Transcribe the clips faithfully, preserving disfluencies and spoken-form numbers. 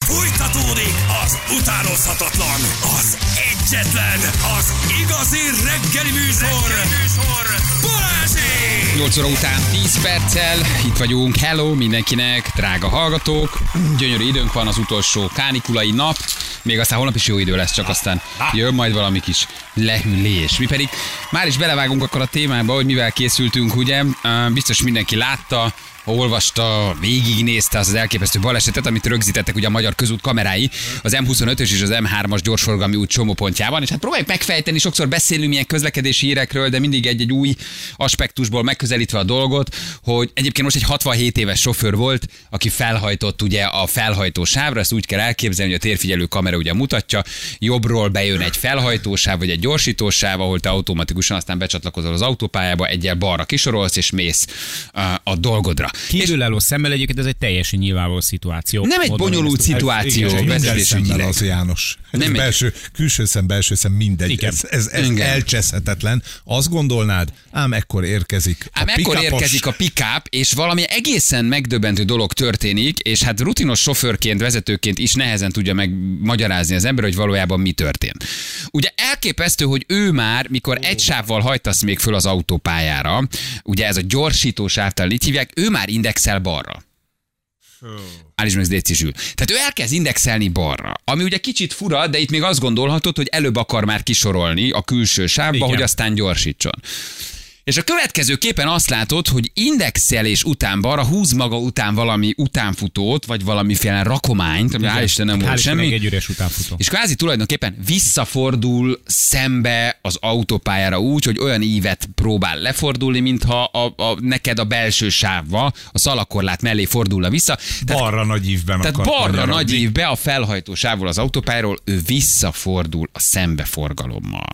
Fújtatódik az utánozhatatlan, az egyetlen, az igazi reggeli műsor, reggeli műsor Balázsék! nyolc óra után tíz perccel, itt vagyunk, hello mindenkinek, drága hallgatók, gyönyörű időnk van, az utolsó kánikulai nap, még aztán holnap is jó idő lesz, csak aztán jön majd valami kis lehűlés. Mi pedig már is belevágunk akkor a témába, hogy mivel készültünk, ugye, biztos mindenki látta, olvasta, végignézte az az elképesztő balesetet, amit rögzítettek ugye a magyar közút kamerái az em huszonötös és az em hármas gyorsforgalmi út csomópontjában, és hát próbáljuk megfejteni, sokszor beszélünk ilyen közlekedési hírekről, de mindig egy-egy új aspektusból megközelítve a dolgot, hogy egyébként most egy hatvanhét éves sofőr volt, aki felhajtott ugye a felhajtó sávra, ezt úgy kell elképzelni, hogy a térfigyelő kamera ugye mutatja, jobbról bejön egy felhajtósáv vagy egy gyorsítósáv, ahol te automatikusan aztán becsatlakozol az autópályába, egyel balra kisorolsz és mész a dolgodra. Kívülálló szemmel egyébként ez egy teljesen nyilvánvaló szituáció. Nem egy bonyolult szituáció vezetésügyileg. Az János. Nem belső, egy... külső szem, belső szem mindegy. Igen. Ez, ez, ez elcseszhetetlen. Azt gondolnád, ám ekkor érkezik a Ám ekkor érkezik a pick-up, és valami egészen megdöbbentő dolog történik, és hát rutinos sofőrként, vezetőként is nehezen tudja megmagyarázni az ember, hogy valójában mi történt. Ugye elképesztő, hogy ő már, mikor egy sávval hajtasz még föl az autópályára, ugye ez a gyorsító sávtal így hívják, ő már indexel balra. Állítsd meg, Déci Zsül. Tehát ő elkezd indexelni balra, ami ugye kicsit fura, de itt még azt gondolhatod, hogy előbb akar már kisorolni a külső sávba, igen, hogy aztán gyorsítson. És a következő képen azt látod, hogy indexelés után balra húz maga után valami utánfutót, vagy valamiféle rakományt, ami hál' Isten nem volt semmi. Egy üres utánfutó. És kvázi tulajdonképpen visszafordul szembe az autópályára úgy, hogy olyan ívet próbál lefordulni, mintha a, a, neked a belső sávba, a szalakorlát mellé fordulna vissza. Tehát, balra nagy ívben Tehát akar balra kanyarodni. nagy ívbe a felhajtó sávból az autópályáról, ő visszafordul a szembeforgalommal.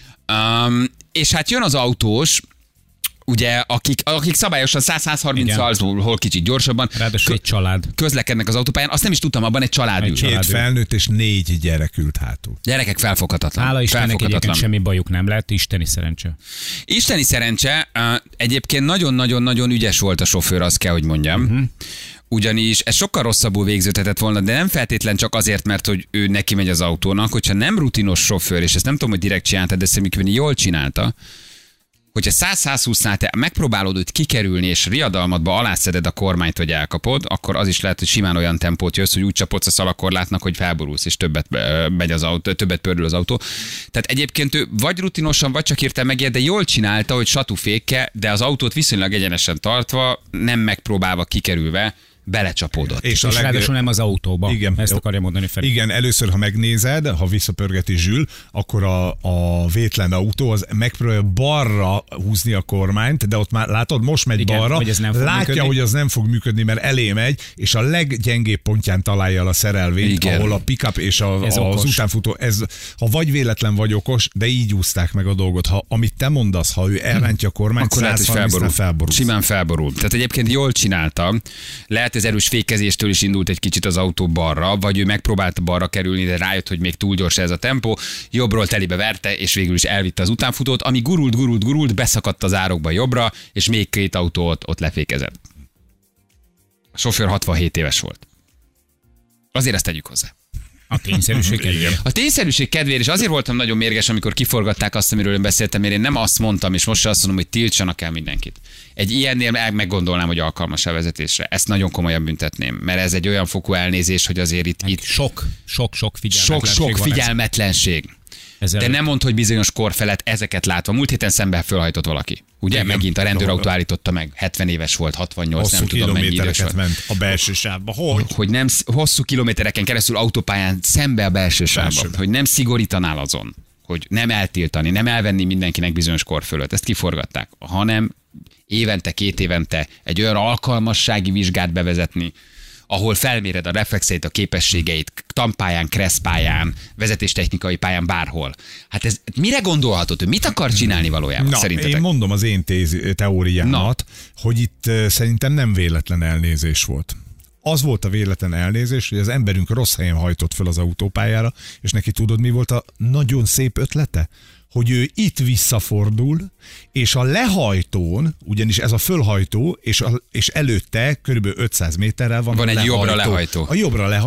Um, és hát jön az autós, ugye, akik, akik szabályosan száz-százharminccal, hol kicsit gyorsabban. Ráadásul egy család. Közlekednek az autópályán. Azt nem is tudtam, abban egy család ül. Két felnőtt és négy gyerek ült hátul. Gyerekek felfoghatatlan. Hála Istennek egyébként semmi bajuk nem lett, isteni szerencse. Isteni szerencse. Egyébként nagyon-nagyon-nagyon ügyes volt a sofőr, azt kell, hogy mondjam. Uh-huh. Ugyanis ez sokkal rosszabbul végződhetett volna, de nem feltétlen csak azért, mert hogy ő neki megy az autónak, hogyha nem rutinos sofőr, és ezt nem tudom, hogy direkt csinálta, de szerintem jól csinálta, hogyha száz-százhúsznál te megpróbálod őt kikerülni, és riadalmadba alászeded a kormányt, hogy elkapod, akkor az is lehet, hogy simán olyan tempót jössz, hogy úgy csapodsz a szalakorlátnak, hogy felborulsz, és többet megy az autó, többet pördül az autó. Tehát egyébként ő vagy rutinosan, vagy csak hirtelen megijed, de jól csinálta, hogy satúfékkel, de az autót viszonylag egyenesen tartva, nem megpróbálva, kikerülve, belecsapódott. És, és leg... ráadásul nem az autóba. Igen, ezt akarja mondani Feri. Igen, először, ha megnézed, ha visszapörgeti Zsül, akkor a, a vétlen autó az megpróbálja balra húzni a kormányt, de ott már látod, most megy igen, balra, hogy látja, működni. Hogy az nem fog működni, mert elé megy, és a leggyengébb pontján találja el a szerelvényt, igen, ahol a pick-up és a, az okos. Utánfutó, ez, ha vagy véletlen, vagy okos, de így úszták meg a dolgot. Ha, amit te mondasz, ha ő elrántja a kormányt, akkor lehet, hogy felborul. felborul. Simán felborul. Tehát egyébként jól csinálta. Lehet, ez erős fékezéstől is indult egy kicsit az autó balra, vagy ő megpróbálta balra kerülni, de rájött, hogy még túl gyors ez a tempó, jobbról telibe verte, és végül is elvitte az utánfutót, ami gurult, gurult, gurult, beszakadt az árokba jobbra, és még két autó ott, ott lefékezett. A sofőr hatvanhét éves volt. Azért ezt tegyük hozzá. A tényszerűség kedvéért. A tényszerűség kedvéért, és azért voltam nagyon mérges, amikor kiforgatták azt, amiről én beszéltem, mert én nem azt mondtam, és most azt mondom, hogy tiltsanak el mindenkit. Egy ilyennél meggondolnám, hogy alkalmas a vezetésre. Ezt nagyon komolyan büntetném, mert ez egy olyan fokú elnézés, hogy azért itt... itt sok, sok, sok figyelmetlenség. Sok, sok figyelmetlenség. Ezzel de nem mondd, hogy bizonyos kor felett ezeket látva. Múlt héten szemben fölhajtott valaki. Ugye igen, megint a rendőrautó állította meg, hetven éves volt, hatvannyolc, nem tudom mennyi idős volt. Ment a belső sávba. Hogy? Hogy, hogy nem hosszú kilométereken keresztül autópályán szembe a belső sávba. Hogy nem szigorítanál azon. Hogy nem eltiltani, nem elvenni mindenkinek bizonyos kor fölött. Ezt kiforgatták. Hanem évente, két évente egy olyan alkalmassági vizsgát bevezetni, ahol felméred a reflexeit, a képességeit, tampályán, kresszpályán, vezetéstechnikai pályán, bárhol. Hát ez mire gondolhatod? Mit akar csinálni valójában? Na, szerintetek? Én mondom az én tézi, teóriámat, Na. hogy itt uh, szerintem nem véletlen elnézés volt. Az volt a véletlen elnézés, hogy az emberünk rossz helyen hajtott föl az autópályára, és neki tudod, mi volt a nagyon szép ötlete? Hogy ő itt visszafordul, és a lehajtón, ugyanis ez a fölhajtó, és, a, és előtte körülbelül ötszáz méterrel van, van a egy lehajtó. jobbra lehajtó. A jobbra lehajtó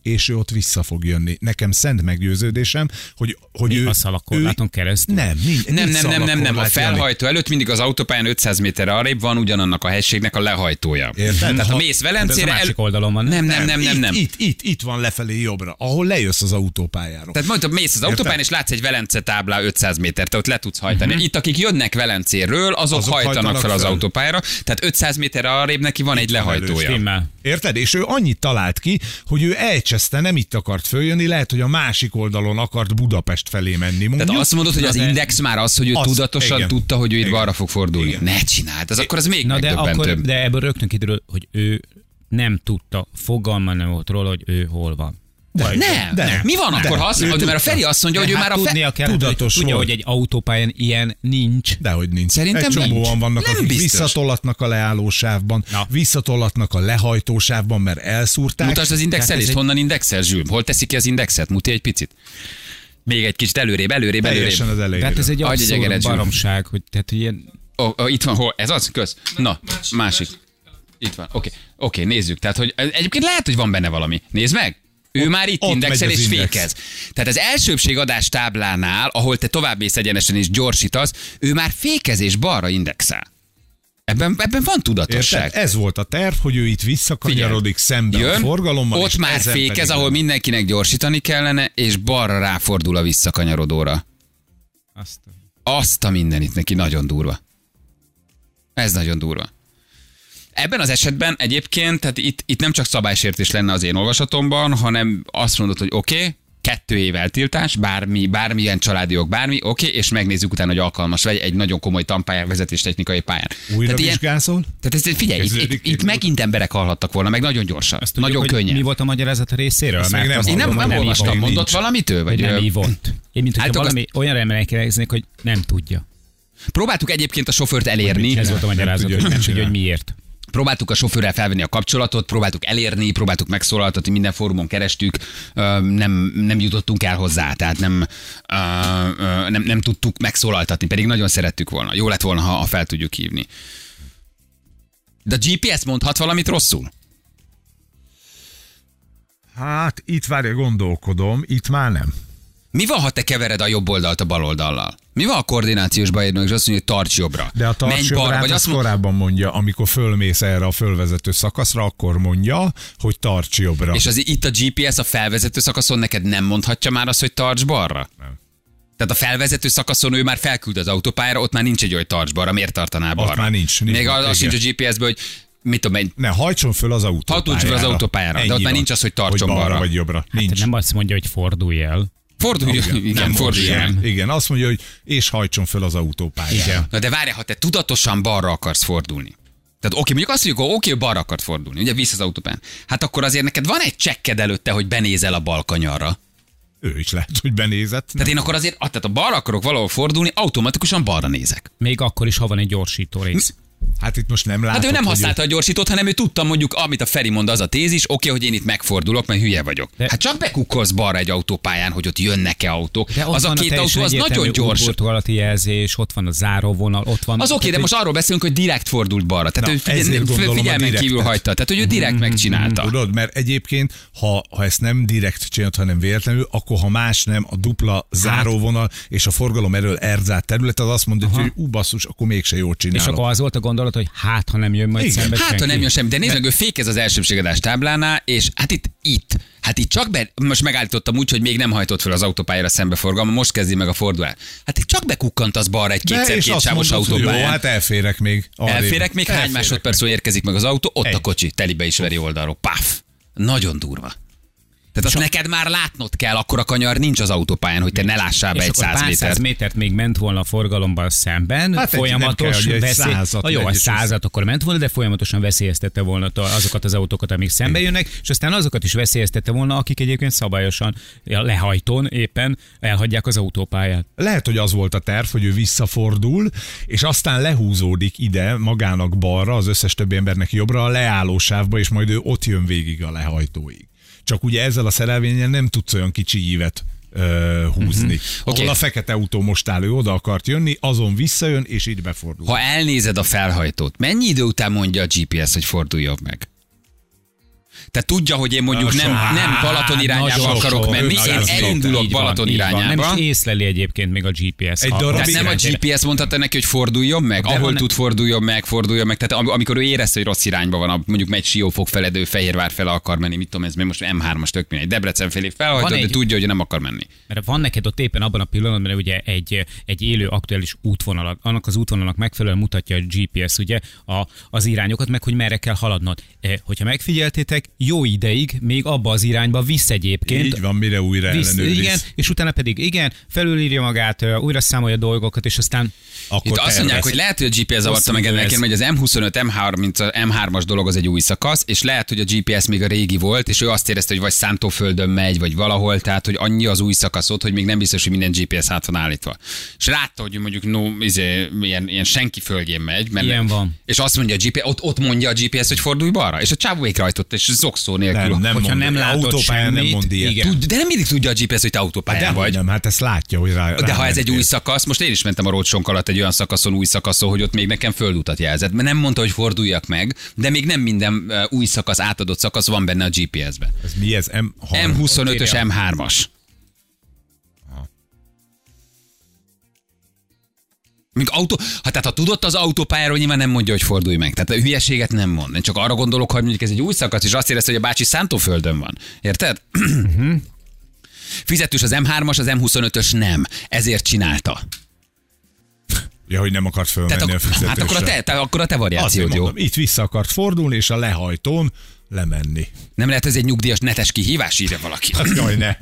és ő ott vissza fog jönni. Nekem szent meggyőződésem, hogy, hogy Mi ő... a szalakorláton keresztül? Nem, nincs, Nem, nincs nem, nem, nem, nem. A felhajtó Jani. előtt mindig az autópályán ötszáz méterre arrébb van ugyanannak a helységnek a lehajtója. Érted? Tehát ha Ha- mész Ez a Velencére... másik oldalon van. Nem, nem, nem, nem, nem. Itt, itt, itt, itt van lefelé jobbra, ahol lejössz az autópályáról. Tehát mondtam, mész az autópályán, és látsz egy Velence táblá ötszáz méter, te ott le tudsz hajtani. Uh-huh. Itt, akik jönnek Velencéről, azok, azok hajtanak, hajtanak fel az fel. autópályára, tehát ötszáz méterre arrébb neki van egy lehajtója. Stimmel. Érted? És ő annyit talált ki, hogy ő elcseszte, nem itt akart följönni, lehet, hogy a másik oldalon akart Budapest felé menni. Mondjuk. Tehát azt mondod, hogy az de- index már az, hogy ő Az, tudatosan igen. tudta, hogy ő itt Igen. balra fog fordulni. Igen. Ne csináld, az akkor az még Na de, akkor, megdöbbentőbb. de ebből rögtön kiderül, hogy ő nem tudta, fogalma nem volt róla, hogy ő hol van. Vagy- Nem, De. nem. Mi van De. akkor, ha azt Ő mondja, mert a tudta. Feri azt mondja, hogy ő Hát már a fe... tudnia kell, hogy tudatos tudja, volt. hogy egy autópályán ilyen nincs. Dehogy nincs. Szerintem Egy csomóan nincs. vannak, Nem akik biztos. visszatolatnak a leállósávban, Na. visszatolatnak a lehajtósávban, mert elszúrták. Mutasd az indexelést, ez egy- honnan indexel, Zsül? Hol teszi ki az indexet? Muti egy picit. Még egy kicsit előrébb, előrébb, Teljesen előrébb. az elején. Tehát ez egy Adj egy abszolút egeret, Zsül. baromság, hogy tehát ilyen... Oh, oh, itt van, hol? Ez az? Kösz. Na, másik. Itt van. Oké, oké, nézzük. Tehát, hogy egyébként lehet, hogy van benne valami. Nézd meg! Ő már itt ott indexel megy az és index. fékez. Tehát az elsőbségadás táblánál, ahol te tovább mész egyenesen és gyorsítasz, ő már fékez és balra indexel. Ebben, ebben van tudatosság. Érted? Ez volt a terv, hogy ő itt visszakanyarodik szembe a Jön, forgalommal. ott és már ezen fékez, pedig- ahol mindenkinek gyorsítani kellene, és balra ráfordul a visszakanyarodóra. Azt... Azt a mindenit neki nagyon durva. Ez nagyon durva. Ebben az esetben egyébként, tehát itt, itt nem csak szabálysértés lenne az én olvasatomban, hanem azt mondod, hogy oké, okay, kettő év eltiltás, bármi, bármilyen családi jog, bármi, oké, okay, és megnézzük utána, hogy alkalmas vagy egy nagyon komoly tanpályán, vezetéstechnikai pályán. Újra tehát, ilyen, vizsgázol? tehát ez, figyelj, itt, Kezdődik itt, itt két megint emberek halhattak volna, meg nagyon gyorsan, Azt tudjuk, nagyon hogy könnyen. mi volt a magyarázat a részéről? Azt még Mert nem azt Én nem, mondom, nem hogy olvastam, ívott. mondott valamitől? Vagy Hogy nem ö, ívott. Én, mint hogyha Álltok valami olyanra emlékeznék, hogy nem tudja. próbáltuk egyébként a sofőrt elérni. Ez volt a magyarázat, tudja, hogy hogy nem mit tudja, hogy csinál. miért. Próbáltuk a sofőrrel felvenni a kapcsolatot, próbáltuk elérni, próbáltuk megszólaltatni, minden fórumon kerestük, ö, nem, nem jutottunk el hozzá, tehát nem, ö, ö, nem, nem tudtuk megszólaltatni, pedig nagyon szerettük volna. Jó lett volna, ha, ha fel tudjuk hívni. De a gé pé es mondhat valamit rosszul? Hát itt várja, gondolkodom, itt már nem. Mi van, ha te kevered a jobb oldalt a bal oldallal? Mi van a koordinációs bajérnők, és azt mondja, hogy tarts jobbra? De a Menj balra, tartsjobrát vagy az azt mond... korábban mondja, amikor fölmész erre a fölvezető szakaszra, akkor mondja, hogy tarts jobbra. És az, itt a gé pé es a felvezető szakaszon neked nem mondhatja már azt, hogy tarts balra? Nem. Tehát a felvezető szakaszon ő már felküld az autópályára, ott már nincs egy olyan tarts balra, miért tartaná balra? már nincs, nincs. Még az, az Igen. sincs a gé pé esben, hogy mit tudom, egy Ne, hajtson föl az autópályára. Hajtson föl az autópályára, de ott Ennyi már van. nincs az, hogy tartson hogy balra. balra. Vagy jobbra. Hát Nincs. nem azt mondja, hogy fordulj el. fordulj, igen, igen Nem fordulj most el. sem. Igen, azt mondja, hogy és hajtson föl az autópályára. Igen. Na de várj, ha te tudatosan balra akarsz fordulni. Tehát oké, mondjuk azt mondjuk, hogy oké, hogy balra akart fordulni, ugye vissza az autópályán. Hát akkor azért neked van egy csekked előtte, hogy benézel a bal kanyarra. Ő is lehet, hogy benézett. Tehát én akkor azért, tehát ha balra akarok valahol fordulni, automatikusan balra nézek. Még akkor is, ha van egy gyorsító rész. Hát itt most nem látod, Hát ő nem hogy használta a gyorsítót, hanem ő tudta mondjuk, amit a Feri mond, az a tézis, oké, hogy én itt megfordulok, mert hülye vagyok. De- Hát csak bekukkolsz balra egy autópályán, hogy ott jönnek-e autók. De ott Az a van két teljesen autó, az egyértelmű nagyon gyors. útburtó alatti jelzés, ott van a záróvonal, ott van... Az oké, de tehát, most arról beszélünk, hogy direkt fordult balra. Tehát Na, ő figyel, ezért gondolom a figyelmen direktet. kívül hagyta. Tehát, hogy ő direkt megcsinálta. Tudod, mert egyébként, ha, ha ezt nem direkt csinált, hanem véletlenül, akkor ha más nem, a dupla záróvonal és a forgalom erről erzált terület, az azt mondja, hogy ú, basszus, akkor mégse jól és csinálok. akkor az volt a gondolat, hogy hát, ha nem jön majd Igen. szembe Hát, ha senki. nem jön semmi, de nézd meg, ő fékez az elsőbségadás táblánál, és hát itt, itt, hát itt csak be, most megállítottam úgy, hogy még nem hajtott fel az autópályára szembeforgalma, most kezdi meg a fordulást. Hát itt csak bekukkantasz az balra egy De, kétszer és két azt sávos mondod, hogy jó, autópályán. hát elférek még. arrébb. Elférek még, hány Elférek másodperc múlva érkezik meg az autó, ott Egy. a kocsi, telibe is veri oldalról. Paf! Nagyon durva. Tehát azt neked már látnod kell, akkor a kanyar nincs az autópályán, hogy te ne lássál be És egy akkor száz pár száz métert. métert még ment volna a forgalomban szemben, Hát egy- folyamatos nem kell, hogy egy veszély... százat A jó, a legyen, és százat akkor ment volna, de folyamatosan veszélyeztette volna to- azokat az autókat, amik szembe jönnek, és aztán azokat is veszélyeztette volna, akik egyébként szabályosan a lehajtón éppen elhagyják az autópályát. Lehet, hogy az volt a terv, hogy ő visszafordul, és aztán lehúzódik ide magának balra, az összes többi embernek jobbra a leállósávba, és majd ő ott jön végig a lehajtóig. Csak ugye ezzel a szerelvénnyel nem tudsz olyan kicsi ívet ö, húzni. Uh-huh. Ahol Oké. a fekete autó most áll, ő oda akart jönni, azon visszajön, és így befordul. Ha elnézed a felhajtót, mennyi idő után mondja a gé pé es, hogy forduljon meg? Tehát tudja, hogy én mondjuk nem, nem Balaton irányába akarok menni, én elindulok Balaton irányába. Nem is észleli egyébként még a gé pé es. Tehát nem a gé pé es mondhatta neki, hogy forduljon meg, ahol tud forduljon meg, forduljon meg. Tehát amikor ő érezte, hogy rossz irányba van, mondjuk megy Siófok feledő, Fehérvár fele akar menni, mit tudom, ez most em hármas tök mindegy, Debrecen felé felhajtott, de tudja, hogy nem akar menni. Mert van neked ott éppen abban a pillanatban, mert ugye egy, egy élő aktuális útvonal, annak az útvonalnak megfelelően mutatja a gé pé es ugye a, az irányokat, meg hogy merre kell haladnod. E, hogyha megfigyeltétek, jó ideig még abba az irányba visz egyébként. Így van, mire újra ellenőriz. Igen, és utána pedig igen, felülírja magát, újra számolja dolgokat, és aztán... Akkor itt azt mondják, hogy lehet, hogy a gé pé es zavarta meg ennek, hogy az em huszonöt, em harminc, em hármas dolog az egy új szakasz, és lehet, hogy a gé pé es még a régi volt, és ő azt érezte, hogy vagy Szántóföldön megy, vagy valahol, tehát hogy annyi az új szakaszot, hogy még nem biztos, hogy minden gé pé es át van állítva. És látta, hogy mondjuk no, izé, ilyen, ilyen senki földjén megy. Mert ilyen van. És azt mondja a gé pé es, ott, ott mondja a gé pé es, hogy fordulj balra, és a csávó végrehajtott, és zokszó nélkül. Nem, nem hogyha mond, nem látod semmit, nem mond ilyet. Tud, de nem mindig tudja a gé pé es, hogy te autópályán vagy. Nem, hát ezt látja, hogy rá. De rá ha ez egy ér. új szakasz, most én is mentem a Rócsonk alatt egy olyan szakaszon, új szakaszon, hogy ott még nekem földutat jelzett. Mert nem mondta, hogy forduljak meg, de még nem minden új szakasz, átadott szakasz van benne a gé pé es-be. Ez mi ez? em huszonötös, em hármas. Még autó, ha, tehát ha tudott az autópályáról, nyilván nem mondja, hogy fordulj meg. Tehát a hülyeséget nem mond. Én csak arra gondolok, hogy mondjuk ez egy új szakasz, és azt érezte, hogy a bácsi Szántóföldön van. Érted? Uh-huh. Fizetős az em hármas, az em huszonötös nem. Ezért csinálta. Ja, hogy nem akart fölmenni tehát a fizetősre. Hát akkor a te, te, akkor a te variációd jó. Itt vissza akart fordulni, és a lehajtón lemenni. Nem lehet ez egy nyugdíjas netes kihívás, írja valaki. Jaj, ne.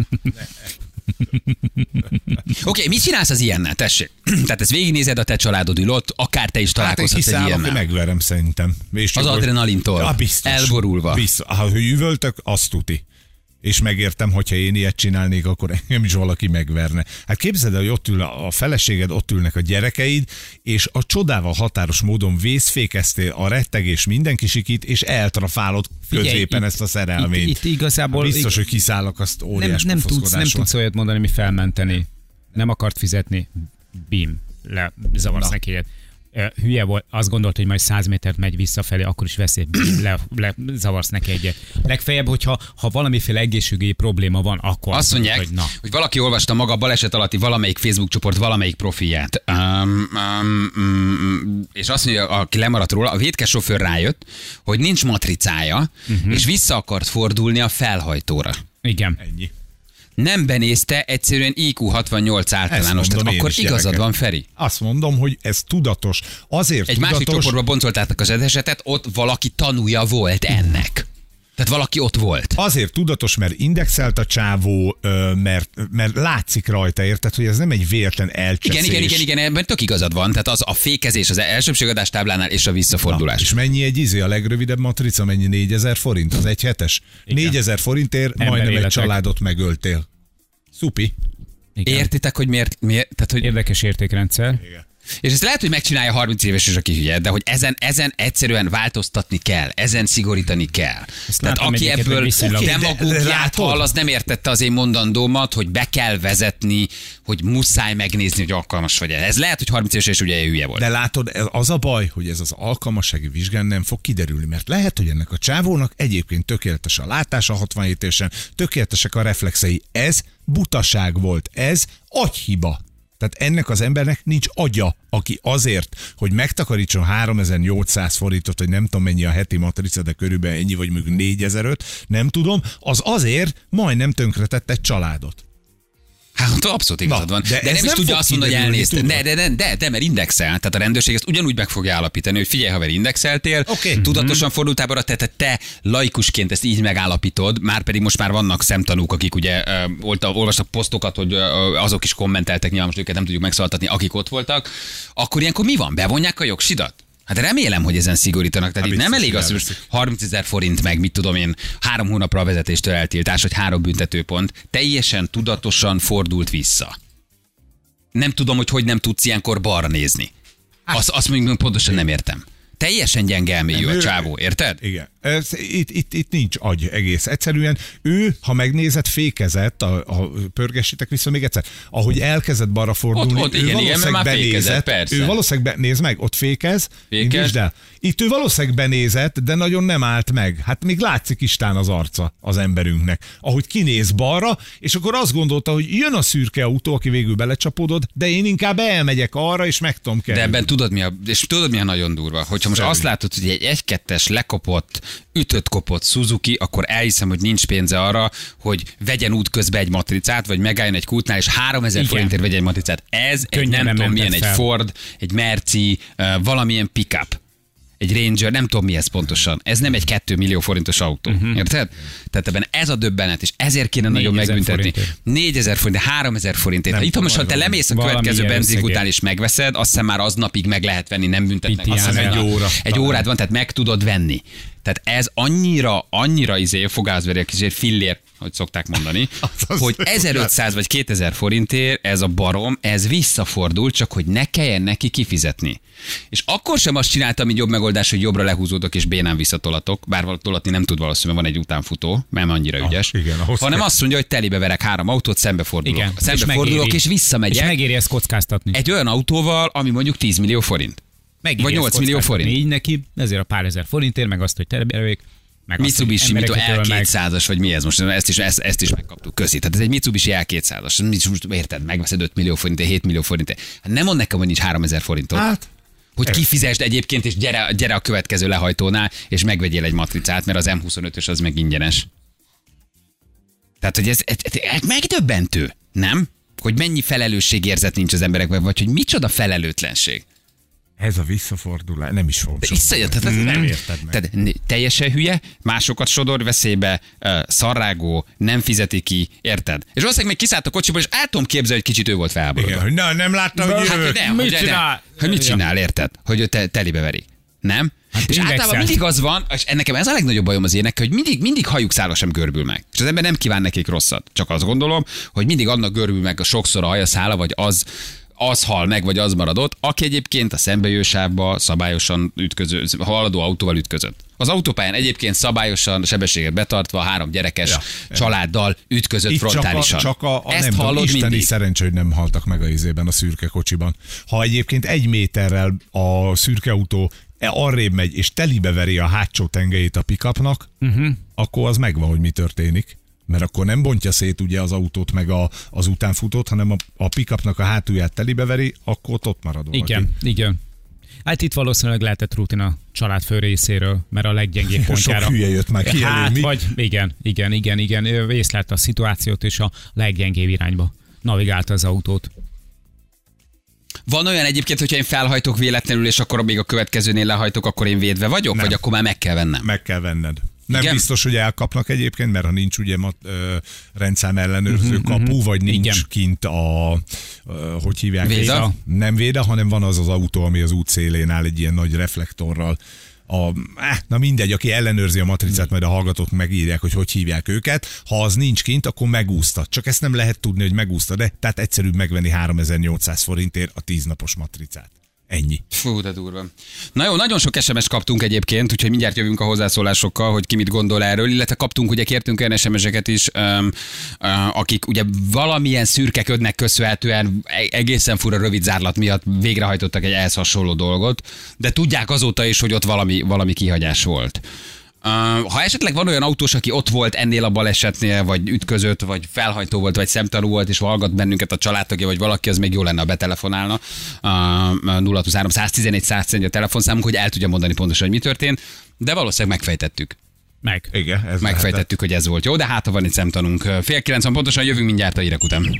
Oké, okay, mit csinálsz az ilyennel, tessék? Tehát ezt végignézed, a te családod ül ott, akár te is találkozhatsz hát, egy ilyennel. Megverem szerintem. És az adrenalintól, ja, elborulva. Biztos. Ha üvöltök, azt tuti. És megértem, hogyha én ilyet csinálnék, akkor engem is valaki megverne. Hát képzeld el, hogy ott ül a feleséged, ott ülnek a gyerekeid, és a csodával határos módon vészfékeztél a rettegés mindenki sikít, és eltrafálod középen ezt a szerelményt. Itt, itt igazából... Hát biztos, hogy kiszállok, azt óriás nem, nem tudsz, nem tudsz olyat mondani, mi felmenteni. Nem akart fizetni. Bim. Le, zavarsz neki. Hülye volt, azt gondolt, hogy majd száz métert megy visszafelé, akkor is veszély, le, le, zavarsz neki egyet. Legfeljebb, hogyha ha valamiféle egészségügyi probléma van, akkor... Azt mondják, hogy, na. hogy valaki olvasta maga baleset alatti valamelyik Facebook csoport valamelyik profilját. Um, um, um, és azt mondja, aki lemaradt róla, a vétkes sofőr rájött, hogy nincs matricája, uh-huh. és vissza akart fordulni a felhajtóra. Igen. Ennyi. Nem benézte, egyszerűen í kú hatvannyolc általános. Tehát akkor igazad gyerekek. Van, Feri. Azt mondom, hogy ez tudatos. Azért Egy tudatos... másik csoportba boncoltátok az esetet, ott valaki tanúja volt ennek. Tehát valaki ott volt. Azért tudatos, mert indexelt a csávó, mert, mert látszik rajta, érted, hogy ez nem egy véletlen elcseszés. Igen, igen, igen, igen, ebben tök igazad van. Tehát az a fékezés az elsőbségadás táblánál és a visszafordulás. Na, és mennyi egy izé, a legrövidebb matrica, mennyi négyezer forint? Az egy hetes? négyezer forintért Ember majdnem életek. Egy családot megöltél. Szupi. Igen. Értitek, hogy miért? miért tehát, hogy... Érdekes értékrendszer. Igen. És ezt lehet, hogy megcsinálja harminc éves is, aki hülye, de hogy ezen, ezen egyszerűen változtatni kell, ezen szigorítani kell. Ezt Tehát aki ebből demagógiát hall, az nem értette az én mondandómat, hogy be kell vezetni, hogy muszáj megnézni, hogy alkalmas vagy el. Ez lehet, hogy harminc éves és ugye hülye volt. De látod, az a baj, hogy ez az alkalmassági vizsgán nem fog kiderülni, mert lehet, hogy ennek a csávónak egyébként tökéletes a látása hatvanhét évesen, tökéletesek a reflexei. Ez butaság volt, ez agyhiba. Tehát ennek az embernek nincs agya, aki azért, hogy megtakarítson háromezer-nyolcszáz forintot, hogy nem tudom mennyi a heti matrica, de körülbelül ennyi, vagy mondjuk négyezer-öt, nem tudom, az azért majdnem tönkretett egy családot. Hát abszolút igazad van. De, de nem is tudja azt mondani, hogy elnézte. De, de, de, de, de, mert indexel. Tehát a rendőrség ezt ugyanúgy meg fogja állapítani, hogy figyelj, haver, indexeltél, okay. tudatosan mm-hmm. fordultál balra, te, te, te laikusként ezt így megállapítod, már pedig most már vannak szemtanúk, akik ugye uh, olvastak posztokat, hogy uh, azok is kommenteltek, nyilván most őket nem tudjuk megszólaltatni, akik ott voltak. Akkor ilyenkor mi van? Bevonják a jogsidat? Hát remélem, hogy ezen szigorítanak. Tehát hát itt nem elég az, hogy harmincezer forint meg, mit tudom én, három hónapra a vezetéstől eltiltás, vagy három büntetőpont. Teljesen tudatosan fordult vissza. Nem tudom, hogy hogy nem tudsz ilyenkor balra nézni. Azt, azt mondjuk pontosan nem értem. teljesen gyenge elmélyű a csávó, érted? Igen. Ez, itt, itt, itt nincs agy egész. Egyszerűen ő, ha megnézed, fékezett, a, a, pörgessitek vissza még egyszer, ahogy elkezdett balra fordulni, ott, ott, ő igen, valószínűleg igen, benézett, persze. ő valószínűleg be, nézd meg, ott fékez, Fékez. el. Itt ő valószínűleg benézett, de nagyon nem állt meg. Hát még látszik istán az arca az emberünknek. Ahogy kinéz balra, és akkor azt gondolta, hogy jön a szürke autó, aki végül belecsapódott, de én inkább elmegyek arra, és meg tudom kerülni. De ebben tudod mi a, és tudod mi a nagyon durva? Hogyha most Szerint. azt látod, hogy egy egy kettes lekopott, ütött kopott Suzuki, akkor elhiszem, hogy nincs pénze arra, hogy vegyen útközben egy matricát, vagy megálljon egy kútnál, és háromezer forintért vegyen egy matricát. Ez egy nem tudom milyen, egy Ford, egy Merci, uh, valamilyen pickup. Egy Ranger, nem tudom mi ez pontosan. Ez nem egy két millió forintos autó. Uh-huh. Érted? Tehát ebben ez a döbbenet, és ezért kéne nagyon megbüntetni. négyezer forint, háromezer forintért. Ha itt most te lemész a következő benzinkútnál és megveszed, azt hiszem már aznapig meg lehet venni, nem büntetnek. Azt hiszem, egy óra. Egy órád van, tehát meg tudod venni. Tehát ez annyira, annyira izé fogászveri a kis fillér, hogy szokták mondani, az az hogy ezerötszáz vagy kétezer forintért ez a barom, ez visszafordul, csak hogy ne kelljen neki kifizetni. És akkor sem azt csináltam, hogy jobb megoldás, hogy jobbra lehúzódok és bénán visszatolatok, bár tolatni nem tud valószínűleg, van egy utánfutó, mert annyira ügyes, ah, igen, hanem kell. Azt mondja, hogy telibe verek három autót, szembefordulok. Igen, szembefordulok és, és visszamegyek. És megéri ezt kockáztatni. Egy olyan autóval, ami mondjuk tíz millió forint. Megéri vagy nyolc millió forint. Így neki, ezért a pár ezer forintért, meg azt, hogy teleberevék. Mitsubishi, mit el kétszázas, vagy mi ez most? Ezt is, ezt, ezt is megkaptuk. Köszi. Tehát ez egy Mitsubishi el kétszázas. Most érted, megveszed öt millió forintért, hét millió forintért. Hát nem mond nekem, hogy nincs háromezer forintot. Hát, hogy kifizesd egyébként, és gyere, gyere a következő lehajtónál, és megvegyél egy matricát, mert az em huszonötös az meg ingyenes. Tehát, hogy ez, ez, ez megdöbbentő, nem? Hogy mennyi felelősségérzet nincs az emberekben, vagy hogy micsoda felelőtlenség. Ez a visszafordulás, nem is fogom. Tehát, nem érted meg. Tehát teljesen hülye, másokat sodor veszélybe, uh, szarrágó, nem fizeti ki, érted? És valószínűleg még kiszállt a kocsiból, és el tudom képzelni, hogy kicsit ő volt felháborodva. Igen, hogy na, nem látta, hogy hát, jövök. Nem, mit hogy, csinál? De, hogy mit csinál, érted? Hogy ő te, telibe veri. Nem? Hát és általában mindig az van, és nekem ez a legnagyobb bajom az ének, hogy mindig, mindig hajuk szála sem görbül meg. És az ember nem kíván nekik rosszat. Csak azt gondolom, hogy mindig annak görbül meg a sokszor a haja szála, vagy az, az hal meg, vagy az maradott, aki egyébként a szembejövősávba szabályosan ütköző, haladó autóval ütközött. Az autópályán egyébként szabályosan, sebességet betartva, három gyerekes ja, családdal ütközött itt frontálisan. Csak a, csak a, a nem tudom, isteni mindig. Szerencsé, hogy nem haltak meg a izében, a szürke kocsiban. Ha egyébként egy méterrel a szürke autó arrébb megy, és telibe veri a hátsó tengelyét a pickupnak, uh-huh. akkor az megvan, hogy mi történik. Mert akkor nem bontja szét ugye az autót meg a, az utánfutót, hanem a, a pickupnak a hátulját telibe veri, akkor ott marad valaki. Igen, igen. Hát itt valószínűleg lehetett rutin a család fő részéről, mert a leggyengébb pontjára. Sok hülye jött már ki hát, elő, mi? Vagy, igen, igen, igen, igen. Ő észlelte a szituációt, és a leggyengébb irányba navigálta az autót. Van olyan egyébként, hogyha én felhajtok véletlenül, és akkor még a következőnél lehajtok, akkor én védve vagyok, nem. Vagy akkor már meg kell vennem? Meg kell venned. Nem igen? Biztos, hogy elkapnak egyébként, mert ha nincs ugye mat, ö, rendszám ellenőrző uh-huh, kapu, uh-huh. vagy nincs igen. kint a, ö, hogy hívják? Véda? Nem véda, hanem van az az autó, ami az út szélén áll egy ilyen nagy reflektorral. A, eh, na mindegy, aki ellenőrzi a matricát, majd a hallgatók megírják, hogy hogy hívják őket. Ha az nincs kint, akkor megúszta. Csak ezt nem lehet tudni, hogy megúszta, de tehát egyszerűbb megvenni háromezer-nyolcszáz forintért a tíznapos matricát. Ennyi. Fú, de durva. Na jó, nagyon sok es em es kaptunk egyébként, úgyhogy mindjárt jövünk a hozzászólásokkal, hogy ki mit gondol erről, illetve kaptunk, ugye kértünk olyan es em eseket is, um, uh, akik ugye valamilyen szürke ködnek köszönhetően egészen fura rövid zárlat miatt végrehajtottak egy ehhez hasonló dolgot, de tudják azóta is, hogy ott valami, valami kihagyás volt. Uh, ha esetleg van olyan autós, aki ott volt ennél a balesetnél, vagy ütközött, vagy felhajtó volt, vagy szemtanú volt, és hallgat bennünket a családtagja, vagy valaki, az még jó lenne, ha betelefonálna. Uh, nulla huszonhárom száztizenegy száztizenegy a telefonszámunk, hogy el tudja mondani pontosan, hogy mi történt, de valószínűleg megfejtettük. Meg. Igen, ez megfejtettük, lehetett. Hogy ez volt jó, de hát ha van itt szemtanunk. Fél kilenc van pontosan, jövünk mindjárt a hírek után.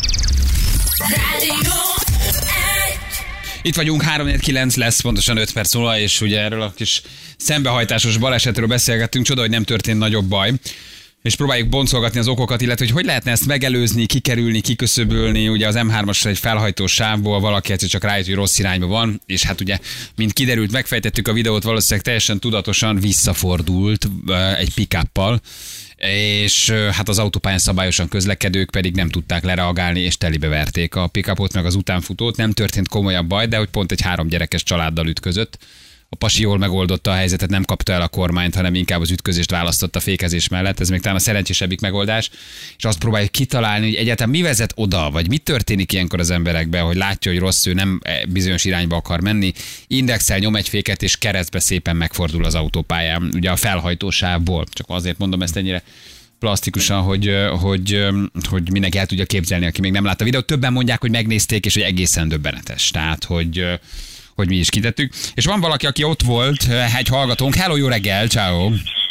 Itt vagyunk, három kilenc lesz, pontosan öt perc múlva, és ugye erről a kis szembehajtásos balesetről beszélgettünk, csoda, hogy nem történt nagyobb baj, és próbáljuk boncolgatni az okokat, illetve hogy hogy lehetne ezt megelőzni, kikerülni, kiköszöbölni. Ugye az em hármas egy felhajtó sávból valaki egyszer csak rájött, hogy rossz irányba van, és hát ugye, mint kiderült, megfejtettük a videót, valószínűleg teljesen tudatosan visszafordult egy pick-uppal, és hát az autópályán szabályosan közlekedők pedig nem tudták lereagálni, és telibe verték a pick-upot, meg az utánfutót. Nem történt komolyabb baj, de hogy pont egy három gyerekes családdal ütközött. a pasi jól megoldotta a helyzetet, nem kapta el a kormányt, hanem inkább az ütközést választotta a fékezés mellett. Ez még talán a szerencsésebbik megoldás. És azt próbáljuk kitalálni, hogy egyáltalán mi vezet oda, vagy mi történik ilyenkor az emberekben, hogy látja, hogy rossz, ő nem bizonyos irányba akar menni, indexel, nyom egy féket, és keresztbe szépen megfordul az autópályán, ugye a felhajtósávból. Csak azért mondom ezt ennyire plastikusan, hogy, hogy, hogy mindenki el tudja képzelni, aki még nem látta a videót. Többen mondják, hogy megnézték, és hogy egészen döbbenetes. Tehát, hogy, hogy mi is kitettük. És van valaki, aki ott volt, egy hallgatónk. Hello, jó reggel, ciao.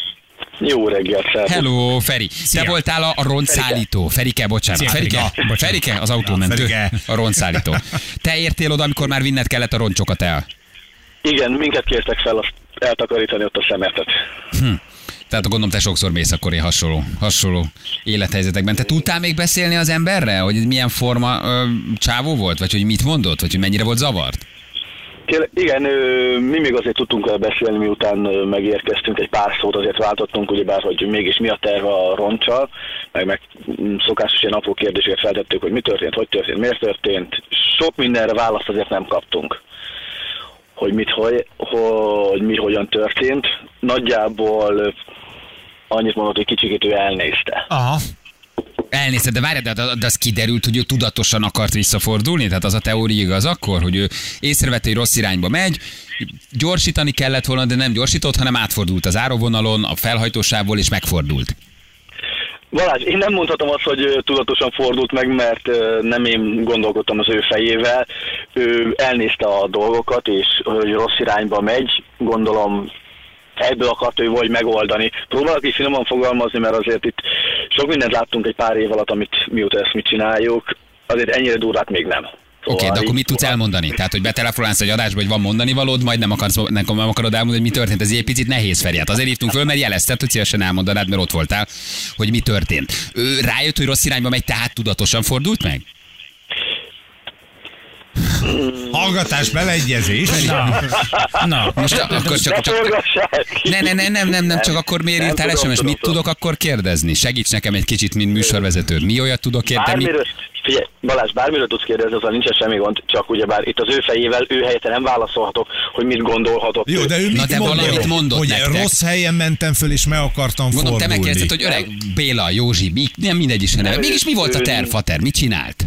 Jó reggel, szervusz. Hello, Feri. Szia. Te voltál a, a rontszállító. Ferike, bocsánat. Szia, Ferike, Ferike, Ferike, az autómentő. A rontszállító. Te értél oda, amikor már vinned kellett a roncsokat el? Igen, minket kértek fel azt eltakarítani ott a szemetet. Hm. Tehát gondolom, te sokszor mész akkor ilyen hasonló, hasonló élethelyzetekben. Te tudtál még beszélni az emberre, hogy ez milyen forma ö, csávó volt? Vagy hogy mit mondott? Vagy hogy mennyire volt zavart? Igen, mi még azért tudtunk vele beszélni, miután megérkeztünk, egy pár szót azért váltottunk, ugyebár, hogy mégis mi a terve a roncsal, meg, meg szokásos ilyen apró kérdéseket feltettük, hogy mi történt, hogy történt, miért történt. Sok mindenre választ azért nem kaptunk, hogy mit, hogy, hogy mi hogyan történt. Nagyjából annyit mondott, hogy kicsikét ő elnézte. Aha. Elnézted, de várj, de, de az kiderült, hogy ő tudatosan akart visszafordulni? Tehát az a teória igaz akkor, hogy ő észrevette, hogy rossz irányba megy, gyorsítani kellett volna, de nem gyorsított, hanem átfordult az áróvonalon, a felhajtósávból, és megfordult. Balázs, én nem mondhatom azt, hogy tudatosan fordult meg, mert nem én gondolkodtam az ő fejével. Ő elnézte a dolgokat, és hogy rossz irányba megy, gondolom ebből akart ő vagy megoldani. Próbálok is finoman fogalmazni, mert azért itt sok mindent láttunk egy pár év alatt, amit mióta ezt mit csináljuk, azért ennyire durvát még nem. Oké, okay, de akkor mit tudsz elmondani? Tehát, hogy betelefonálsz egy adásba, hogy van mondani valód, majd nem, akarsz, nem, nem akarod elmondani, hogy mi történt. Ez egy picit nehéz, Feri. Hát azért hívtunk föl, mert jelezted, hogy szívesen elmondanád, mert ott voltál, hogy mi történt. Ő rájött, hogy rossz irányba megy, tehát tudatosan fordult meg? Hallgatás, beleegyezés. Na, na. Most akkor csak... csak ne, ne, ne, nem, nem, nem, csak akkor miért írtál es em es? Mit tudok akkor kérdezni? Segíts nekem egy kicsit, mint műsorvezető. Mi olyat tudok kérdezni? Figyelj, Balázs, bármiről tudsz kérdezni, azzal nincsen semmi gond, csak ugyebár itt az ő fejével, ő helyette nem válaszolhatok, hogy mit gondolhatok. Jó, de ő mit Na, de mondott? valamit mondott hogy nektek. Rossz helyen mentem föl, és meg akartam Mondom, fordulni. te megkérdezted, hogy öreg Béla, Józsi, mi, nem mindegy is, hanem. Mégis mi volt a terv, Fater? Mit csinált?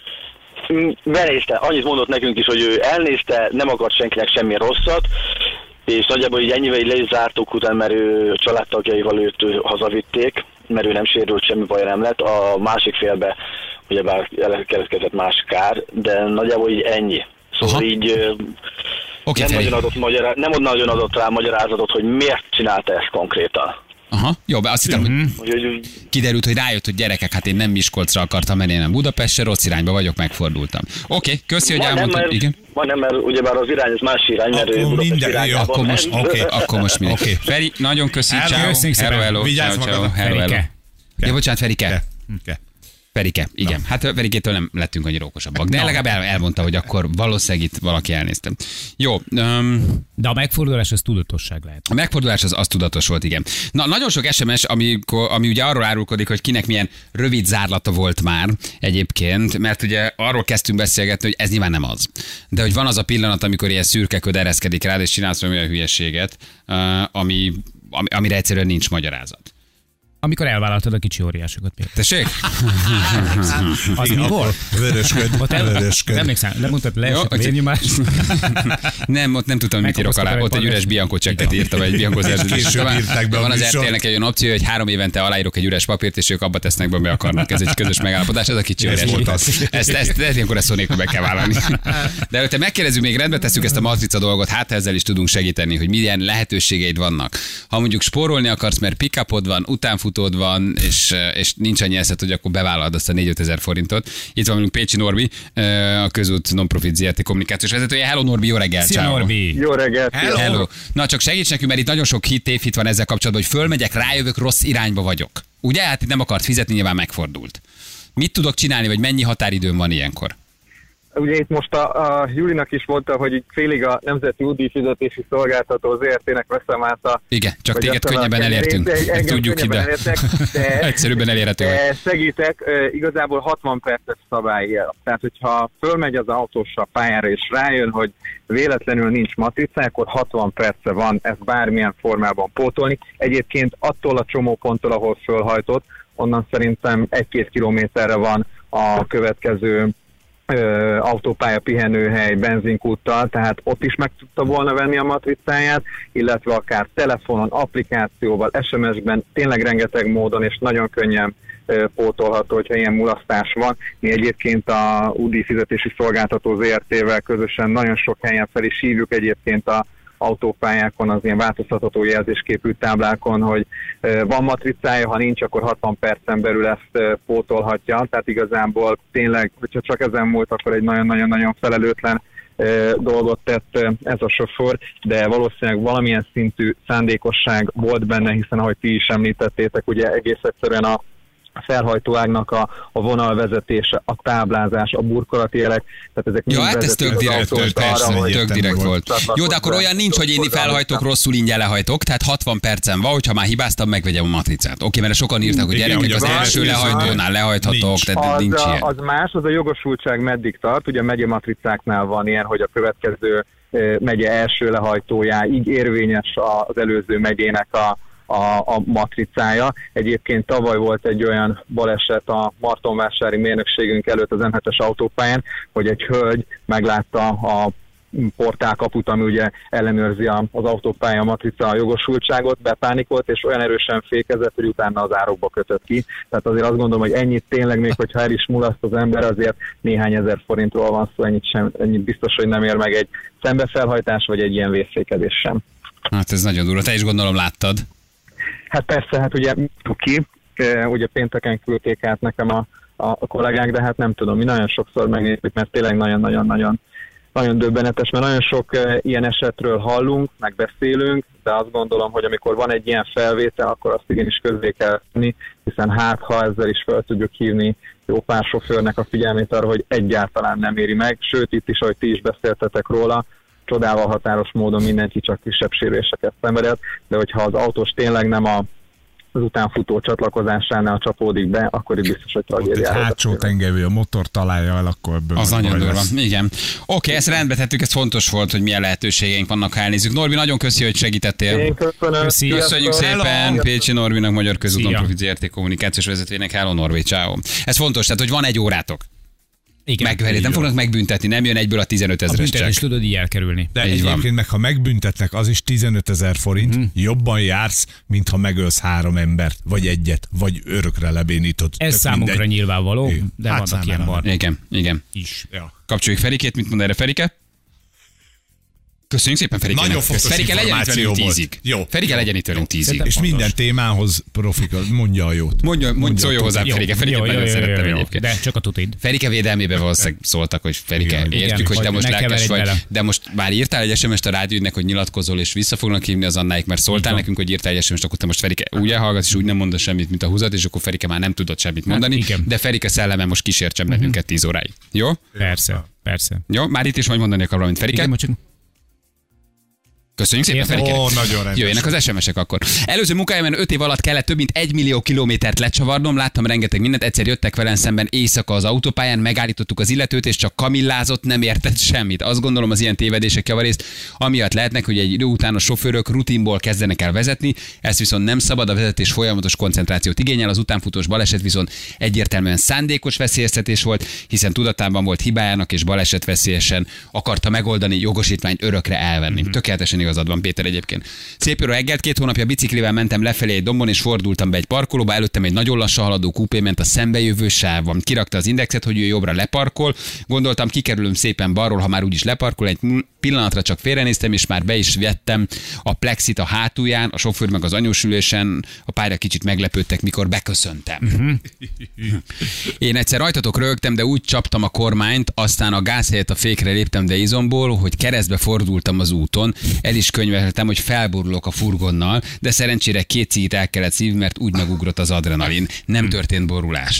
Benézte, annyit mondott nekünk is, hogy ő elnézte, nem akart senkinek semmi rosszat, és nagyjából így ennyivel így le is zártuk után, mert ő családtagjaival őt hazavitték, mert ő nem sérült, semmi baj nem lett. A másik félbe ugyebár keletkezett más kár, de nagyjából így ennyi. Szóval Aha. így okay, nem, nagyon adott magyará... nem nagyon adott rá magyarázatot, hogy miért csinálta ezt konkrétan. Aha, jó, azt hittem, mm-hmm. hogy kiderült, hogy rájött, hogy gyerekek, hát én nem Miskolcra akartam menni, nem Budapestre, rossz irányba vagyok, megfordultam. Oké, okay, köszi, hogy elmondtad. Igen. Majdnem, mert ugyebár az irány, az más irány, mert ő Budapest irányában. Akkor most, okay, akkor most mindegy. Okay. Feri, nagyon köszi, ciao. Hello, hello. Vigyázz magadra. Ferike. Ja, bocsánat, Ferike. Ke. Ferike, igen. Na. Hát Ferikétől nem lettünk annyira okosabbak. De legalább el, elmondta, hogy akkor valószínűleg itt valaki elnézte. Jó. Um, de a megfordulás az tudatosság lehet. A megfordulás az, az tudatos volt, igen. Na, nagyon sok es em es, ami, ami ugye arról árulkodik, hogy kinek milyen rövid zárlata volt már egyébként, mert ugye arról kezdtünk beszélgetni, hogy ez nyilván nem az. De hogy van az a pillanat, amikor ilyen szürke köd ereszkedik rád, és csinálsz olyan hülyeséget, ami, amire egyszerűen nincs magyarázat. Amikor elvállaltad a kicsi óriásokat például. Tessék? Az mi volt? Vörösköd. Vörösköd. Emlékszem, lemondtad le a vérnyomást. Nem, ott nem tudtam, mit írok alá. Ott egy üres Bianco csekket írtam, egy Bianco szerződést. Van az er té el-nek egy olyan opció, hogy három évente aláírok egy üres papírt, és ők abba tesznek be, be akarnak. Ez egy közös megállapodás, ez a kicsi óriás. Ezt, ezt, ezt ilyenkor ezt szó nélkül meg kell vállalni. De előtte megkérdezzük, még rendbe tesszük ezt a matrica dolgot, hát ezzel is tudunk segíteni, hogy milyen lehetőségeid vannak. Ha mondjuk spórolni akarsz, mert pick-upod van, utánfutód van, és, és nincs annyi eszed, hogy akkor bevállalod azt a négy-öt ezer forintot. Itt van velünk Pécsi Norbi, a Közút Non-Profit zé er té kommunikációs vezetője. Hello Norbi, jó reggelt! Szia Norbi! Jó reggelt! Hello. Hello! Na csak segíts nekünk, mert itt nagyon sok hit, tévhit van ezzel kapcsolatban, hogy fölmegyek, rájövök, rossz irányba vagyok. Ugye? Hát itt nem akart fizetni, nyilván megfordult. Mit tudok csinálni, vagy mennyi határidőm van ilyenkor? ugye itt most a, a Julinak is mondta, hogy így félig a Nemzeti Útdíjfizetési Szolgáltató zé er té-nek veszem át a... Igen, csak téged könnyebben elértünk. Tudjuk ide. Elértek, de, egyszerűbben elérhető. De segítek, igazából hatvan perces szabály él. Tehát, hogyha fölmegy az autós a pályára és rájön, hogy véletlenül nincs matricája, akkor hatvan perce van ezt bármilyen formában pótolni. Egyébként attól a csomóponttól, ahol fölhajtott, onnan szerintem egy-két kilométerre van a következő ö, autópálya, pihenőhely, benzinkúttal, tehát ott is meg tudta volna venni a matricáját, illetve akár telefonon, applikációval, es em es-ben, tényleg rengeteg módon és nagyon könnyen ö, pótolható, hogyha ilyen mulasztás van. Mi egyébként a útdíjfizetési szolgáltató zé er té-vel közösen nagyon sok helyen fel is hívjuk egyébként a autópályákon, az ilyen változtatható jelzésképű táblákon, hogy van matricája, ha nincs, akkor hatvan percen belül ezt pótolhatja. Tehát igazából tényleg, hogyha csak ezen múlt, akkor egy nagyon-nagyon-nagyon felelőtlen dolgot tett ez a sofőr, de valószínűleg valamilyen szintű szándékosság volt benne, hiszen ahogy ti is említettétek, ugye egész egyszerűen a felhajtóágnak a, a vonalvezetése, a táblázás, a burkolati jelek, tehát ezek ja, hát ez tök direkt, tök, arra, tök direkt volt. Jó, de akkor olyan nincs, hogy én felhajtok, rosszul ingyen lehajtok, tehát hatvan percen van, hogyha már hibáztam, megvegyem a matricát. Oké, mert sokan írtak, hogy gyerekek, az első lehajtónál lehajthatok, tehát az, nincs ilyen. Az más, az a jogosultság meddig tart, ugye a megyematricáknál van ilyen, hogy a következő megye első lehajtójáig érvényes az előző megyének a A, a matricája. Egyébként tavaly volt egy olyan baleset a Martonvásári mérnökségünk előtt az em hetes autópályán, hogy egy hölgy meglátta a portálkaput, ami ugye ellenőrzi az autópálya matrica jogosultságot, bepánikolt, és olyan erősen fékezett, hogy utána az árokba kötött ki. Tehát azért azt gondolom, hogy ennyit tényleg, még hogyha el is mulaszt az ember, azért néhány ezer forintról van szó, ennyit, sem, ennyit biztos, hogy nem ér meg egy szembefelhajtás, vagy egy ilyen vészfékezés sem. Hát ez nagyon durva. Te is gondolom láttad. Hát persze, hát ugye ki, ugye pénteken küldték át nekem a, a kollégák, de hát nem tudom, mi nagyon sokszor megnézzük, mert tényleg nagyon-nagyon-nagyon nagyon döbbenetes, mert nagyon sok ilyen esetről hallunk, meg beszélünk, de azt gondolom, hogy amikor van egy ilyen felvétel, akkor azt igenis közzé kell tenni, hiszen hát, ha ezzel is fel tudjuk hívni jó pár sofőrnek a figyelmét arra, hogy egyáltalán nem éri meg, sőt itt is, ahogy ti is beszéltetek róla, csodával határos módon mindenki csak kisebb sérüléseket szenvedett, de hogyha az autós tényleg nem a, az utánfutó csatlakozásánál csapódik be, akkor itt biztos, hogy tragédiára. Ott hátsó tengelyű, a motor találja el, akkor ebből az nagyon durva. Igen. Oké, ezt rendbe tettük, ez fontos volt, hogy milyen lehetőségeink vannak, ha elnézzük. Norbi, nagyon köszi, hogy segítettél. Én köszönöm. Köszi. Köszönjük szépen Hello. Pécsi Norbinak, Magyar Közúton Profit zé er té kommunikációs vezetőjének. Hello Norbi, ciao. Ez fontos, tehát hogy van egy órátok. Megverít, nem fognak megbüntetni, nem jön egyből a tizenöt ezeres csekk. A büntetés tudod így elkerülni. De egyébként meg, ha megbüntetnek, az is tizenöt ezer forint, hmm. jobban jársz, mint ha megölsz három embert, vagy egyet, vagy örökre lebénítod. Ez számunkra mindegy. Nyilvánvaló, de hát vannak ilyen bar. Igen, igen. Is. Ja. Kapcsoljuk Ferikét, mit mond erre Ferike? Köszönjük szépen Ferikének. Nagyon fontos Ferike legyen itt velünk tízig. Jó. Ferike legyen itt velünk tízig. És minden témához profika, mondja a jót. Mondja, mondja szóljon hozzá Ferike. Ferike nagyon szerettem egyébként. De csak a tutid. Ferike védelmében valószínűleg szóltak, hogy Ferike, értjük, hogy te most lelkes vagy, de most már írtál egy es em est a rádiónak, hogy nyilatkozol, és vissza fognak hívni az Annáik, mert szóltál nekünk, hogy írtál egy es em est, akkor te most Ferike úgy elhallgatsz, és úgy nem mondasz semmit, mint a húzat, és akkor Ferike már nem tudott semmit mondani, de Ferike szelleme most kísértsen bennünket tíz óráig. Jó? Persze, persze. Jó, már itt is majd mondani akarok, mint Ferike. Köszönjük szépen, Ferike. Ó, nagyon rendes. Jöjjenek az es em esek akkor. Előző munkájában öt év alatt kellett több mint egy millió kilométert lecsavarnom, láttam rengeteg mindent, egyszer jöttek velem szemben éjszaka az autópályán, megállítottuk az illetőt, és csak kamillázott, nem értett semmit. Azt gondolom, az ilyen tévedések javarészt amiatt lehetnek, hogy egy idő után a sofőrök rutinból kezdenek el vezetni, ez viszont nem szabad, a vezetés folyamatos koncentrációt igényel, az utánfutós baleset viszont egyértelműen szándékos veszélyeztetés volt, hiszen tudatában volt hibájának és balesetveszélyesen akarta megoldani, jogosítványt örökre elvenni. Mm-hmm. Tökéletesen igazad van, Péter, egyébként. Szép jó reggelt, két hónapja biciklivel mentem lefelé egy dombon, és fordultam be egy parkolóba, előttem egy nagyon lassan haladó kupé ment a szembejövő sávban. Kirakta az indexet, hogy ő jobbra leparkol. Gondoltam, kikerülöm szépen balról, ha már úgyis leparkol. Egy pillanatra csak félrenéztem, és már be is vettem a plexit a hátulján, a sofőr meg az anyósülésen, a pályra kicsit meglepődtek, mikor beköszöntem. Uh-huh. Én egyszer rajtatok rögtem, de úgy csaptam a kormányt, aztán a gáz helyett a fékre léptem, de izomból, hogy keresztbe fordultam az úton. El is könyveltem, hogy felborulok a furgonnal, de szerencsére két cigit el kellett szívni, mert úgy megugrott az adrenalin. Nem történt borulás.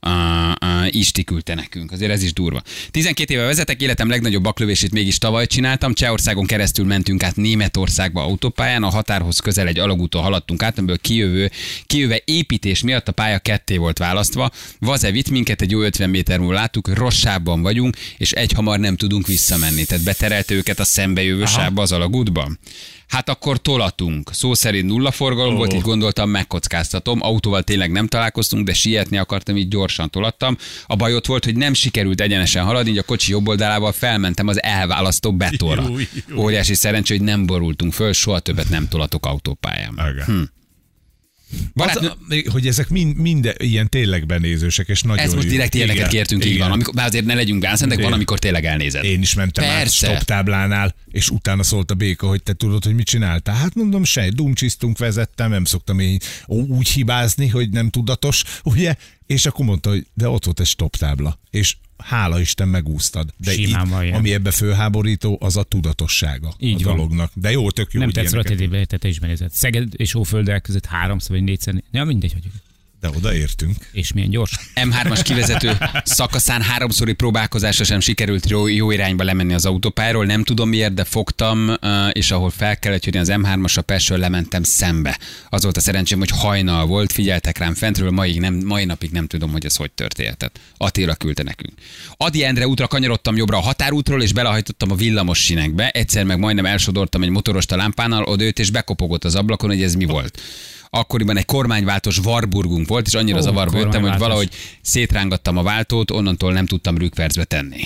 uh, uh, Isti küldte nekünk. Azért ez is durva. tizenkét éve vezetek, életem legnagyobb baklövését mégis tavaly csináltam. Csehországon keresztül mentünk át Németországba autópályán, a határhoz közel egy alagúton haladtunk át, amiből kijövő, kijövő építés miatt a pálya ketté volt választva. Vaze vitt minket, egy jó ötven méter múlva láttuk, rossz sávban vagyunk, és egyhamar nem tudunk visszamenni. Tehát beterelte őket a szembejövő sávba az alagútban. Hát akkor tolatunk. Szó szerint nulla forgalom oh. volt, így gondoltam, megkockáztatom. Autóval tényleg nem találkoztunk, de sietni akartam, így gyorsan tolattam. A baj ott volt, hogy nem sikerült egyenesen haladni, így a kocsi jobb oldalával felmentem az elválasztó betonra. Óriási szerencsé, hogy nem borultunk föl, soha többet nem tolatok autópályán. Hm. Barát... Az, hogy ezek mind, mind ilyen tényleg benézősek, és nagyon ez most direkt ilyeneket kértünk, így van. Amikor, bár azért ne legyünk gánszendek, van, amikor tényleg elnézed. Én is mentem át stop táblánál, és utána szólt a béka, hogy te tudod, hogy mit csináltál. Hát mondom, se, dumcsisztunk, vezettem, nem szoktam én úgy hibázni, hogy nem tudatos, ugye? És akkor mondta, hogy de ott volt egy stop tábla, és hála Isten megúsztad. De itt, ami ebbe fölháborító, az a tudatossága így a van. Dolognak. De jó, tök jó. Nem tetsz rá, te is benézed. Szeged és Óföldek között háromszor vagy négyszer. Ja, mindegy, hogy. De odaértünk. És milyen gyors. em hármas kivezető szakaszán háromszori próbálkozásra sem sikerült jó, jó irányba lemenni az autópályáról. Nem tudom miért, de fogtam, és ahol fel kellett jönni az em hármasra, Pestről lementem szembe. Az volt a szerencsém, hogy hajnal volt, figyeltek rám fentről, mai, nem, mai napig nem tudom, hogy ez hogy történt. Attila küldte nekünk. Adi Endre útra kanyarodtam jobbra a határútról, és belehajtottam a villamos sinekbe. Egyszer meg majdnem elsodortam egy motorost a lámpánál, odaült és bekopogott az ablakon, hogy ez mi volt. Akkoriban egy kormányváltós Warburgunk volt, és annyira oh, zavarba jöttem, hogy valahogy szétrángattam a váltót, onnantól nem tudtam rükkpercbe tenni.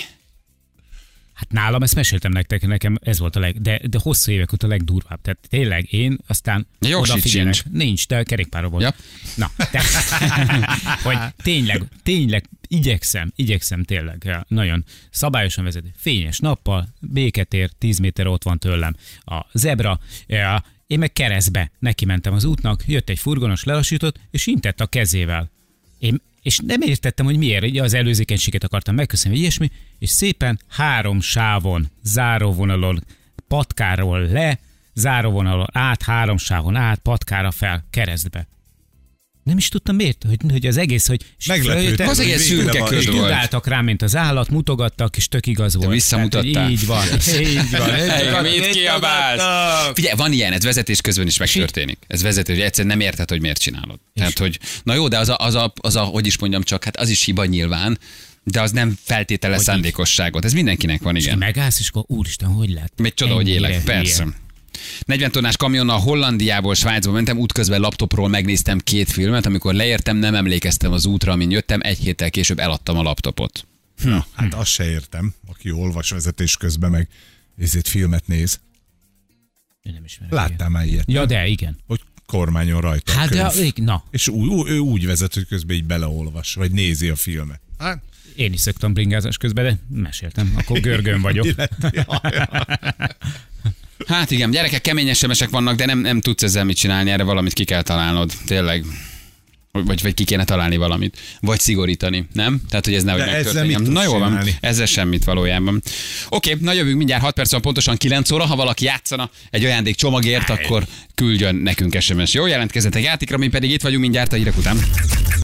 Hát nálam ezt meséltem nektek, nekem ez volt a leg, de, de hosszú évek óta a legdurvább. Tehát tényleg én aztán odafigyelek. Sincs. Nincs, de kerékpára volt. Ja. Na, de, hogy tényleg, tényleg igyekszem, igyekszem tényleg, ja, nagyon szabályosan vezetni. Fényes nappal, béketér, tíz méter ott van tőlem a zebra, ja, én meg keresztbe neki mentem az útnak, jött egy furgonos, lelassított, és intett a kezével. Én, és nem értettem, hogy miért, ugye az előzékenységet akartam megköszönni, vagy ilyesmi, és szépen három sávon, záróvonalon, patkáról le, záróvonalon át, három sávon át, patkára fel, keresztbe. Nem is tudtam miért, hogy, hogy az egész, hogy meglepődtem, az egész szürke köd volt. Tudáltak rám, mint az állat, mutogattak, és tök igaz volt. Te visszamutattál. Így van, így van. Mit kiabálsz? Figyelj, van ilyen, ez vezetés közben is megtörténik. Ez vezetés, hogy egyszerűen nem érted, hogy miért csinálod. Tehát, hogy, na jó, de az a, az, a, az a, hogy is mondjam csak, hát az is hiba nyilván, de az nem feltétele hogy szándékosságot. Ez mindenkinek van, igen. És megállsz, és akkor úristen, hogy lehet? Még csoda, hogy élek, persze. negyven tonnás kamionnal Hollandiából Svájcba mentem, útközben laptopról megnéztem két filmet, amikor leértem, nem emlékeztem az útra, amin jöttem, egy héttel később eladtam a laptopot. Hm. Na, hát azt se értem, aki olvas vezetés közben meg ezért filmet néz. Én nem ismerem. Láttál már ilyet? Ja, de igen. Hogy kormányon rajta hát de, na. És úgy, ő úgy vezet, hogy közben így beleolvas, vagy nézi a filmet. Hát. Én is szoktam bringázás közben, de meséltem, akkor görgön vagyok. Hát igen, gyerekek kemény es em esek vannak, de nem, nem tudsz ezzel mit csinálni, erre valamit ki kell találnod, tényleg. Vagy, vagy ki kéne találni valamit. Vagy szigorítani, nem? Tehát, hogy ez nehogy megtörténjen. Na jól van, ezzel semmit valójában. Oké, na jövünk mindjárt hat perc van, pontosan kilenc óra. Ha valaki játszana egy ajándék csomagért, akkor küldjön nekünk es em es. Jó, jelentkezzetek játékra, mi pedig itt vagyunk mindjárt a hírek után.